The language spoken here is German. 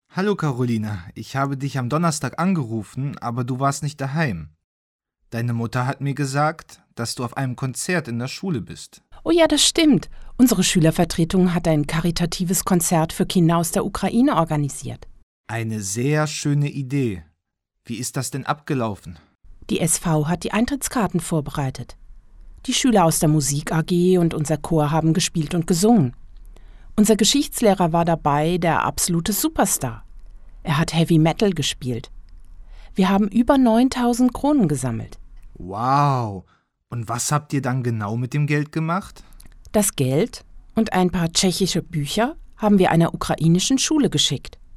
Hallo Carolina, ich habe dich am Donnerstag angerufen, aber du warst nicht daheim. Deine Mutter hat mir gesagt, dass du auf einem Konzert in der Schule bist. Oh ja, das stimmt. Unsere Schülervertretung hat ein karitatives Konzert für Kinder aus der Ukraine organisiert. Eine sehr schöne Idee. Wie ist das denn abgelaufen? Die SV hat die Eintrittskarten vorbereitet. Die Schüler aus der Musik AG und unser Chor haben gespielt und gesungen. Unser Geschichtslehrer war dabei, der absolute Superstar. Er hat Heavy Metal gespielt. Wir haben über 9.000 Kronen gesammelt. Wow! Und was habt ihr dann genau mit dem Geld gemacht? Das Geld und ein paar tschechische Bücher haben wir einer ukrainischen Schule geschickt.